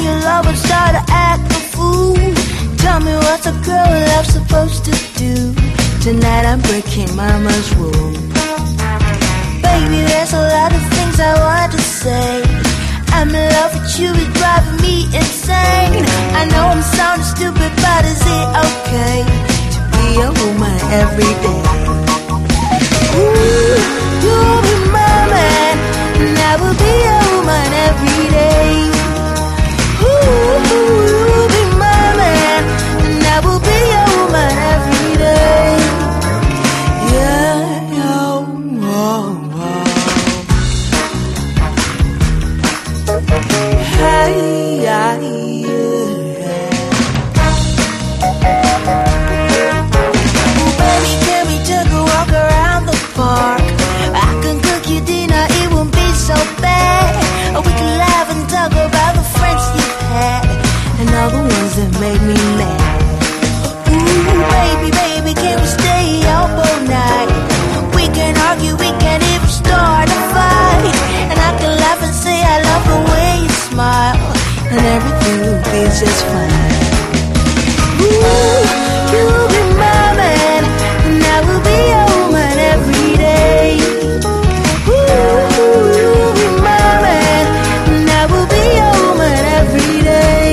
your lover start to act a fool. Tell me what's a girl love supposed to do? Tonight I'm breaking mama's rule. Baby, there's a lot of things I want to say. I'm in love with you, it's driving me insane. I know I'm sounding stupid, but is it okay to be a woman every day? Ooh, you'll be my man, and I will be a woman every day. Ooh, you'll be my man, and I will be a woman every day. Yeah, oh, oh, oh. Hey, yeah, yeah. Baby, can we take a walk around the park? I can cook you dinner, it won't be so bad. We can laugh and talk about the friends you've had and all the ones that made me mad. Ooh, baby, baby, can we stay up all night? We can argue, we can even start a fight, and I can laugh and say I love the way you smile, and everything will be just fine. Ooh, you'll be my man, and I will be your woman every day. Ooh, you'll be my man, and I will be your woman every day.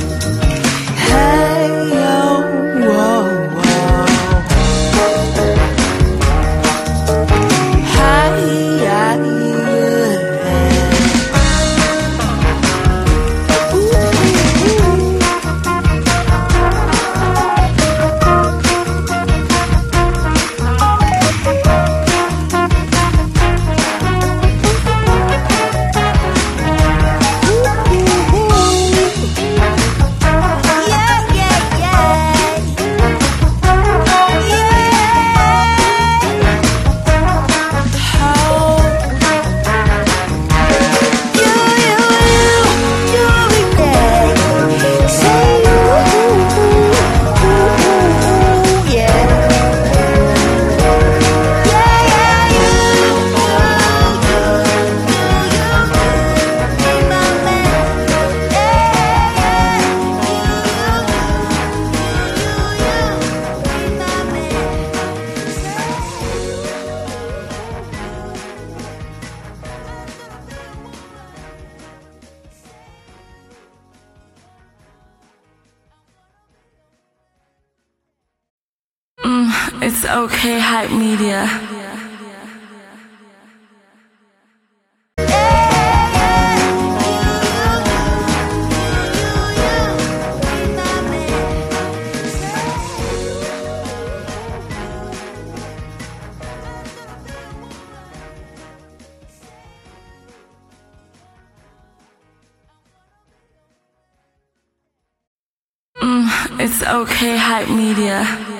Hey, oh, whoa, whoa. Hi, yeah, It's okay, Hype Media. It's okay, Hype Media.